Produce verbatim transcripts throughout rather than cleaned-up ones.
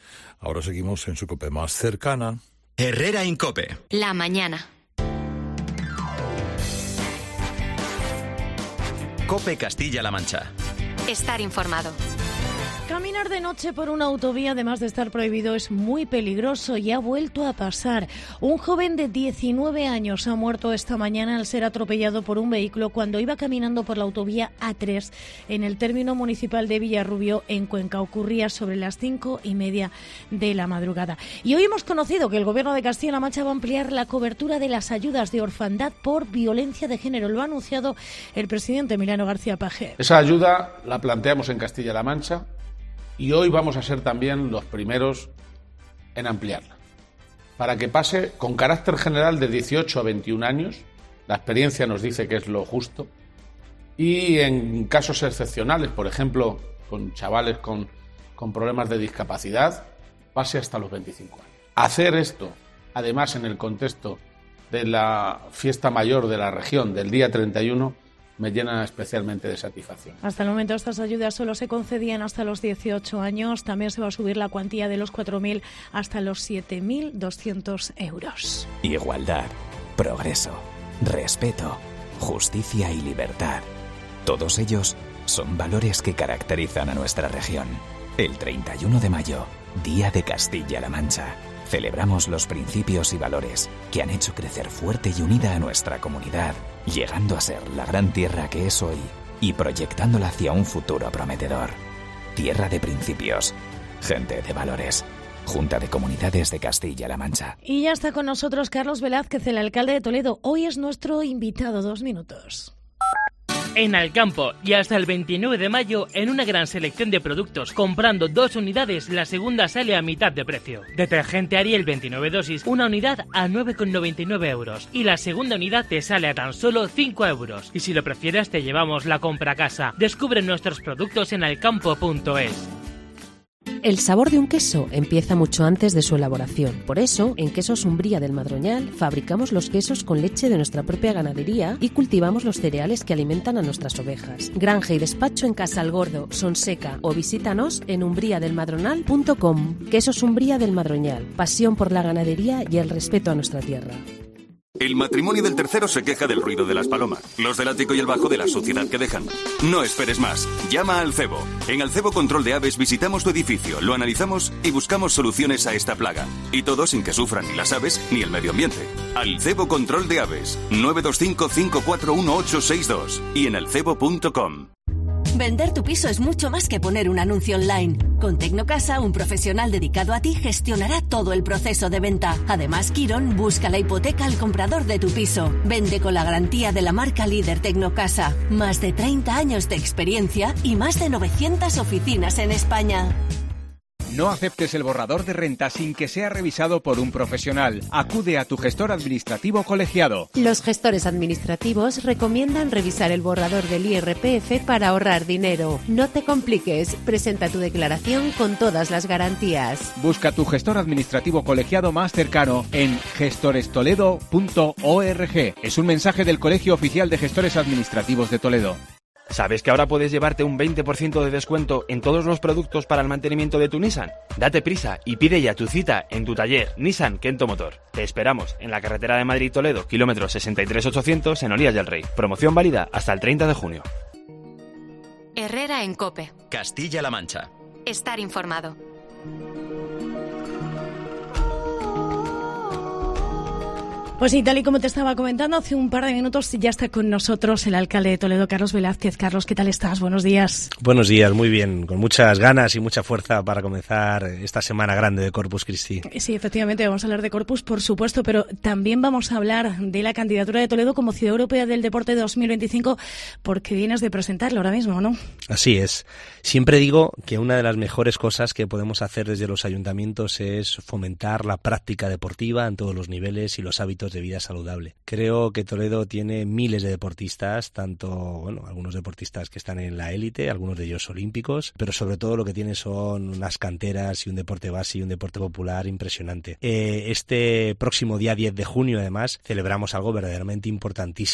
Ahora seguimos en su COPE más cercana. Herrera Incope. La mañana. COPE Castilla-La Mancha. Estar informado. Caminar de noche por una autovía, además de estar prohibido, es muy peligroso y ha vuelto a pasar. Un joven de diecinueve años ha muerto esta mañana al ser atropellado por un vehículo cuando iba caminando por la autovía A tres en el término municipal de Villarrubio, en Cuenca. Ocurría sobre las cinco y media de la madrugada. Y hoy hemos conocido que el Gobierno de Castilla-La Mancha va a ampliar la cobertura de las ayudas de orfandad por violencia de género. Lo ha anunciado el presidente Emiliano García Paje. Esa ayuda la planteamos en Castilla-La Mancha y hoy vamos a ser también los primeros en ampliarla, para que pase con carácter general de dieciocho a veintiún años, la experiencia nos dice que es lo justo, y en casos excepcionales, por ejemplo, con chavales con, con problemas de discapacidad, pase hasta los veinticinco años. Hacer esto, además en el contexto de la fiesta mayor de la región del día treinta y uno, me llena especialmente de satisfacción. Hasta el momento estas ayudas solo se concedían hasta los dieciocho años. También se va a subir la cuantía de los cuatro mil hasta los siete mil doscientos euros. Igualdad, progreso, respeto, justicia y libertad. Todos ellos son valores que caracterizan a nuestra región. El treinta y uno de mayo, Día de Castilla-La Mancha. Celebramos los principios y valores que han hecho crecer fuerte y unida a nuestra comunidad, llegando a ser la gran tierra que es hoy y proyectándola hacia un futuro prometedor. Tierra de principios, gente de valores. Junta de Comunidades de Castilla-La Mancha. Y ya está con nosotros Carlos Velázquez, el alcalde de Toledo. Hoy es nuestro invitado. Dos minutos. En Alcampo y hasta el veintinueve de mayo, en una gran selección de productos, comprando dos unidades, la segunda sale a mitad de precio. Detergente Ariel veintinueve dosis, una unidad a nueve con noventa y nueve euros y la segunda unidad te sale a tan solo cinco euros. Y si lo prefieres te llevamos la compra a casa. Descubre nuestros productos en alcampo punto es. El sabor de un queso empieza mucho antes de su elaboración. Por eso, en Quesos Umbría del Madroñal fabricamos los quesos con leche de nuestra propia ganadería y cultivamos los cereales que alimentan a nuestras ovejas. Granja y despacho en Casalgordo, Sonseca o visítanos en umbría del madronal punto com. Quesos Umbría del Madroñal, pasión por la ganadería y el respeto a nuestra tierra. El matrimonio del tercero se queja del ruido de las palomas, los del ático y el bajo de la suciedad que dejan. No esperes más, llama al cebo. En Alcebo Control de Aves visitamos tu edificio, lo analizamos y buscamos soluciones a esta plaga. Y todo sin que sufran ni las aves ni el medio ambiente. Alcebo Control de Aves, nueve dos cinco, cinco cuatro uno, ocho seis dos y en alcebo punto com. Vender tu piso es mucho más que poner un anuncio online. Con Tecnocasa, un profesional dedicado a ti gestionará todo el proceso de venta. Además, Quirón busca la hipoteca al comprador de tu piso. Vende con la garantía de la marca líder Tecnocasa. Más de treinta años de experiencia y más de novecientas oficinas en España. No aceptes el borrador de renta sin que sea revisado por un profesional. Acude a tu gestor administrativo colegiado. Los gestores administrativos recomiendan revisar el borrador del I R P F para ahorrar dinero. No te compliques, presenta tu declaración con todas las garantías. Busca tu gestor administrativo colegiado más cercano en gestores toledo punto org. Es un mensaje del Colegio Oficial de Gestores Administrativos de Toledo. ¿Sabes que ahora puedes llevarte un veinte por ciento de descuento en todos los productos para el mantenimiento de tu Nissan? Date prisa y pide ya tu cita en tu taller Nissan Kento Motor. Te esperamos en la carretera de Madrid-Toledo, kilómetro sesenta y tres ochocientos en Olías del Rey. Promoción válida hasta el treinta de junio. Herrera en COPE. Castilla-La Mancha. Estar informado. Pues sí, tal y como te estaba comentando hace un par de minutos, ya está con nosotros el alcalde de Toledo, Carlos Velázquez. Carlos, ¿qué tal estás? Buenos días. Buenos días, muy bien, con muchas ganas y mucha fuerza para comenzar esta semana grande de Corpus Christi. Sí, efectivamente, vamos a hablar de Corpus, por supuesto, pero también vamos a hablar de la candidatura de Toledo como Ciudad Europea del Deporte dos mil veinticinco, porque vienes de presentarlo ahora mismo, ¿no? Así es. Siempre digo que una de las mejores cosas que podemos hacer desde los ayuntamientos es fomentar la práctica deportiva en todos los niveles y los hábitos de vida saludable. Creo que Toledo tiene miles de deportistas, tanto, bueno, algunos deportistas que están en la élite, algunos de ellos olímpicos, pero sobre todo lo que tiene son unas canteras y un deporte base y un deporte popular impresionante. Eh, este próximo día diez de junio, además, celebramos algo verdaderamente importantísimo.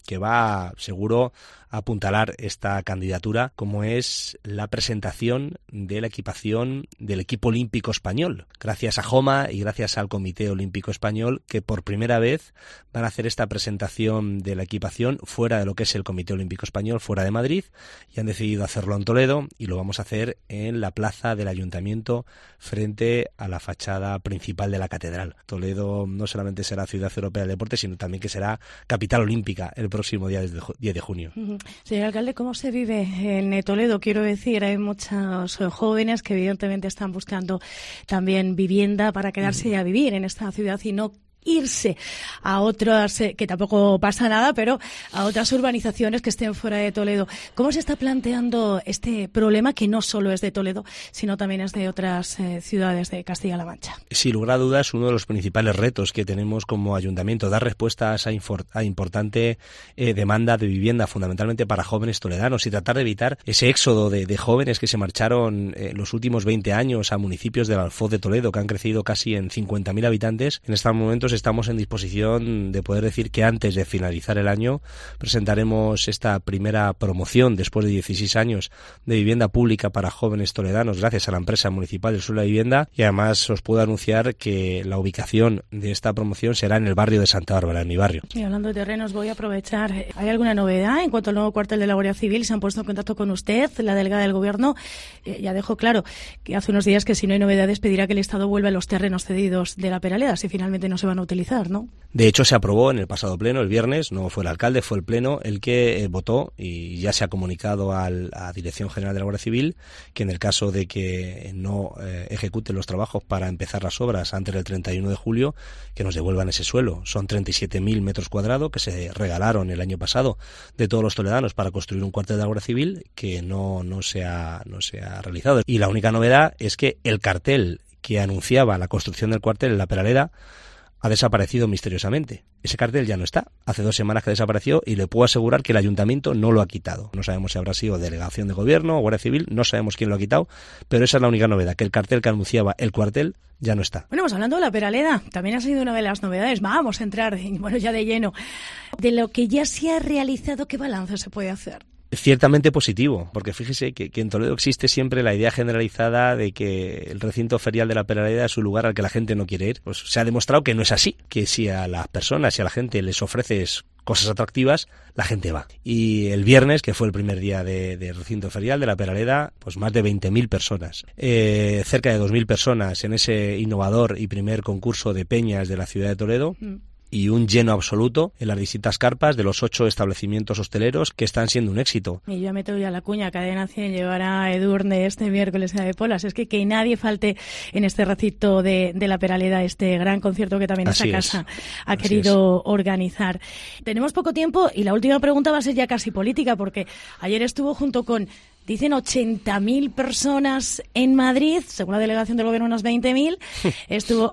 que va seguro a apuntalar esta candidatura, como es la presentación de la equipación del equipo olímpico español, gracias a Joma y gracias al Comité Olímpico Español, que por primera vez van a hacer esta presentación de la equipación fuera de lo que es el Comité Olímpico Español, fuera de Madrid, y han decidido hacerlo en Toledo, y lo vamos a hacer en la plaza del Ayuntamiento frente a la fachada principal de la catedral. Toledo no solamente será ciudad europea del deporte, sino también que será capital olímpica el próximo día diez de junio. Señor alcalde, ¿cómo se vive en Toledo? Quiero decir, hay muchos jóvenes que evidentemente están buscando también vivienda para quedarse y a vivir en esta ciudad y no irse a otras, eh, que tampoco pasa nada, pero a otras urbanizaciones que estén fuera de Toledo. ¿Cómo se está planteando este problema, que no solo es de Toledo, sino también es de otras eh, ciudades de Castilla-La Mancha? Sin lugar a dudas, uno de los principales retos que tenemos como ayuntamiento, dar respuesta a esa infor- a importante eh, demanda de vivienda, fundamentalmente para jóvenes toledanos, y tratar de evitar ese éxodo de, de jóvenes que se marcharon en eh, los últimos veinte años a municipios del Alfoz de Toledo, que han crecido casi en cincuenta mil habitantes. En estos momentos estamos en disposición de poder decir que antes de finalizar el año presentaremos esta primera promoción después de dieciséis años de vivienda pública para jóvenes toledanos gracias a la empresa municipal del Suelo de Vivienda, y además os puedo anunciar que la ubicación de esta promoción será en el barrio de Santa Bárbara, en mi barrio. Y hablando de terrenos, voy a aprovechar. ¿Hay alguna novedad en cuanto al nuevo cuartel de la Guardia Civil? ¿Se han puesto en contacto con usted, la delegada del Gobierno? Eh, ya dejó claro que hace unos días que si no hay novedades pedirá que el Estado vuelva a los terrenos cedidos de la Peraleda, si finalmente no se van a utilizar, ¿no? De hecho, se aprobó en el pasado pleno, el viernes, no fue el alcalde, fue el pleno el que eh, votó, y ya se ha comunicado al, a la Dirección General de la Guardia Civil que en el caso de que no eh, ejecuten los trabajos para empezar las obras antes del treinta y uno de julio, que nos devuelvan ese suelo. Son treinta y siete mil metros cuadrados que se regalaron el año pasado de todos los toledanos para construir un cuartel de la Guardia Civil, que no, no, se ha, no se ha realizado. Y la única novedad es que el cartel que anunciaba la construcción del cuartel en la Peraleda ha desaparecido misteriosamente. Ese cartel ya no está. Hace dos semanas que desapareció, y le puedo asegurar que el ayuntamiento no lo ha quitado. No sabemos si habrá sido delegación de gobierno o Guardia Civil, no sabemos quién lo ha quitado, pero esa es la única novedad, que el cartel que anunciaba el cuartel ya no está. Bueno, pues hablando de la Peraleda, también ha sido una de las novedades. Vamos a entrar, bueno, ya de lleno. De lo que ya se ha realizado, ¿qué balance se puede hacer? Ciertamente positivo, porque fíjese que, que en Toledo existe siempre la idea generalizada de que el recinto ferial de la Peraleda es un lugar al que la gente no quiere ir. Pues se ha demostrado que no es así, que si a las personas y a la gente les ofreces cosas atractivas, la gente va. Y el viernes, que fue el primer día de, de recinto ferial de la Peraleda, pues más de veinte mil personas. Eh, cerca de dos mil personas en ese innovador y primer concurso de peñas de la ciudad de Toledo. Mm. Y un lleno absoluto en las distintas carpas de los ocho establecimientos hosteleros que están siendo un éxito. Y yo meto ya la cuña, Cadena cien llevará a Edurne este miércoles a de Polas. Es que que nadie falte en este recinto de, de la Peraleda, este gran concierto que también Así esta casa es. ha Así querido es. organizar. Tenemos poco tiempo y la última pregunta va a ser ya casi política, porque ayer estuvo junto con, dicen, ochenta mil personas en Madrid, según la delegación del Gobierno unas veinte mil. Estuvo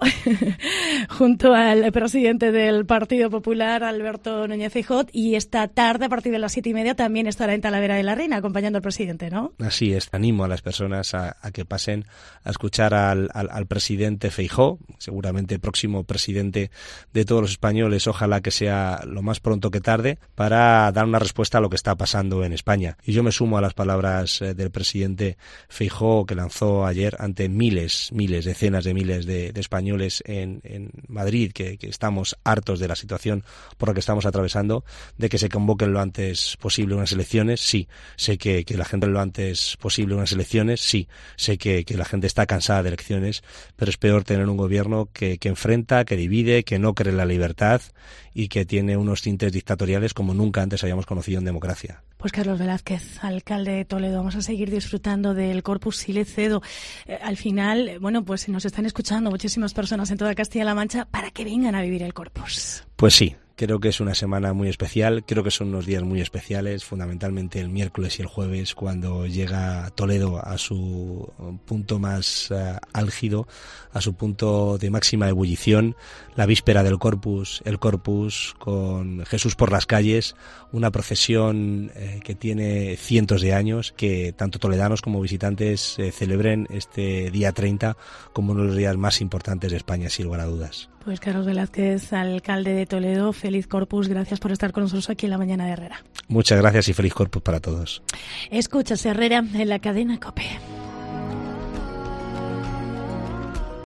junto al presidente del Partido Popular, Alberto Núñez Feijóo, y esta tarde, a partir de las siete y media, también estará en Talavera de la Reina, acompañando al presidente, ¿no? Así es, animo a las personas a, a que pasen a escuchar al, al, al presidente Feijóo, seguramente próximo presidente de todos los españoles, ojalá que sea lo más pronto que tarde, para dar una respuesta a lo que está pasando en España. Y yo me sumo a las palabras del presidente Feijóo, que lanzó ayer ante miles, miles, decenas de miles de, de españoles en, en Madrid, que, que estamos hartos de la situación por la que estamos atravesando, de que se convoquen lo antes posible unas elecciones. Sí, sé que, que la gente lo antes posible unas elecciones, sí, sé que, que la gente está cansada de elecciones, pero es peor tener un gobierno que, que enfrenta, que divide, que no cree en la libertad y que tiene unos tintes dictatoriales como nunca antes habíamos conocido en democracia. Pues Carlos Velázquez, alcalde de Toledo, vamos a seguir disfrutando del Corpus si le cedo. Eh, al final, bueno, pues nos están escuchando muchísimas personas en toda Castilla-La Mancha para que vengan a vivir el Corpus. Pues sí. Creo que es una semana muy especial, creo que son unos días muy especiales, fundamentalmente el miércoles y el jueves, cuando llega Toledo a su punto más uh, álgido, a su punto de máxima ebullición, la víspera del Corpus, el Corpus con Jesús por las calles, una procesión eh, que tiene cientos de años, que tanto toledanos como visitantes eh, celebren este día treinta como uno de los días más importantes de España, sin lugar a dudas. Pues Carlos Velázquez, alcalde de Toledo, feliz Corpus. Gracias por estar con nosotros aquí en la mañana de Herrera. Muchas gracias y feliz Corpus para todos. Escuchas Herrera en la cadena COPE.